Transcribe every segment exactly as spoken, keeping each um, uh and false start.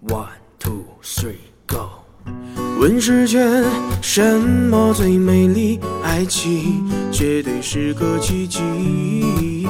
One two three go。问世间什么最美丽？爱情绝对是个奇迹。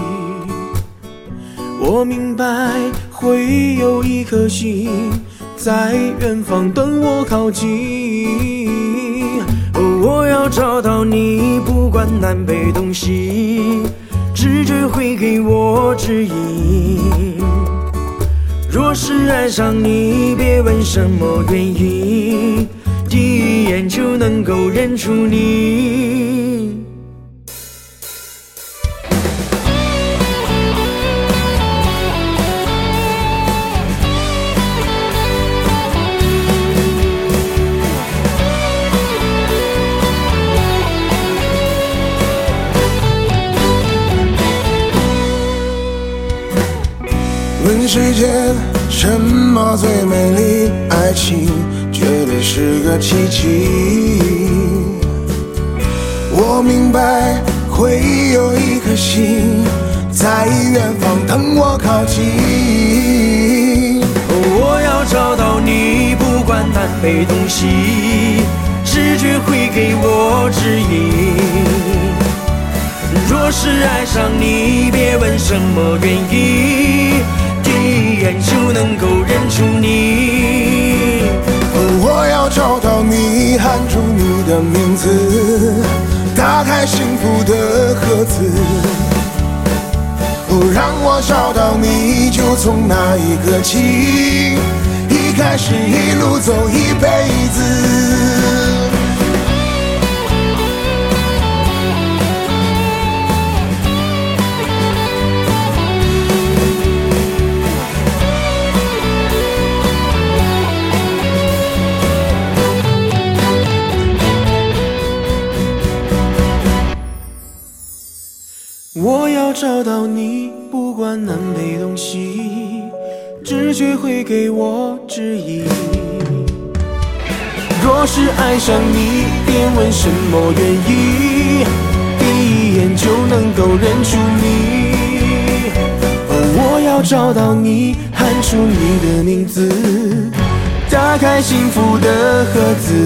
我明白会有一颗心在远方等我靠近。我要找到你，不管南北东西，直觉会给我指引。若是爱上你，别问什么原因，第一眼就能够认出你。 问世间什么最美丽？爱情绝对是个奇迹。我明白会有一颗心在远方等我靠近。 我要找到你，不管南北东西，直觉会给我指引。若是爱上你，别问什么原因，第一眼就能够认出你。 我要找到你，喊出你的名字，打开幸福的盒子。让我找到你，就从那一刻起，一开始一路走一辈子。 我要找到你，不管南北东西，直觉会给我指引。若是爱上你，别问什么原因，第一眼就能够认出你。我要找到你，喊出你的名字，打开幸福的盒子。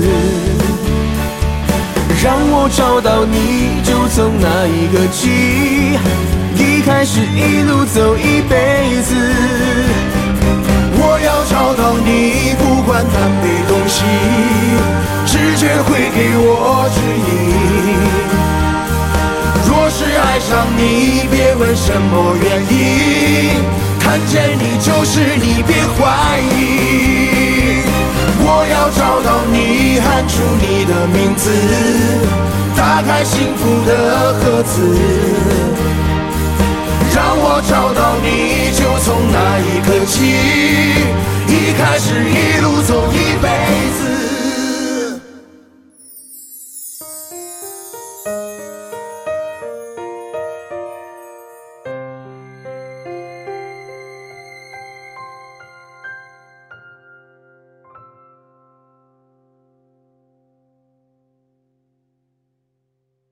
让我找到你，就从那一刻起，一开始一路走一辈子。 我要找到你，不管南北东西，直觉会给我指引。若是爱上你，别问什么原因，看见你就是你，别怀疑。我要找到你，喊出你的名字，打开幸福的盒子。让我找到你，就从那一刻起，一开始一路走一辈子。